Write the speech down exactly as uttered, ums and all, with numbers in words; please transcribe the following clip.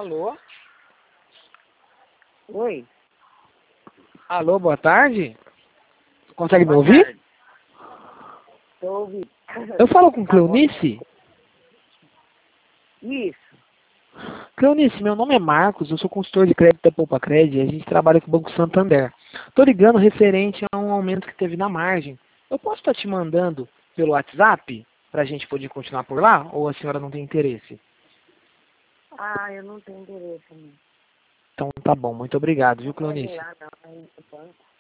Alô? Oi. Alô, boa tarde? Consegue me Boa ouvir? tarde. Tô ouvindo. Eu falo com Tá bom. Cleonice? Isso. Cleonice, meu nome é Marcos, eu sou consultor de crédito da Poupa Cred e a gente trabalha com o Banco Santander. Tô ligando referente a um aumento que teve na margem. Eu posso estar te mandando pelo WhatsApp para a gente poder continuar por lá? Ou a senhora não tem interesse? Ah, eu não tenho interesse. Não. Então tá bom, muito obrigado, viu, Não pode ir Cleonice? lá, não. Aí, no banco.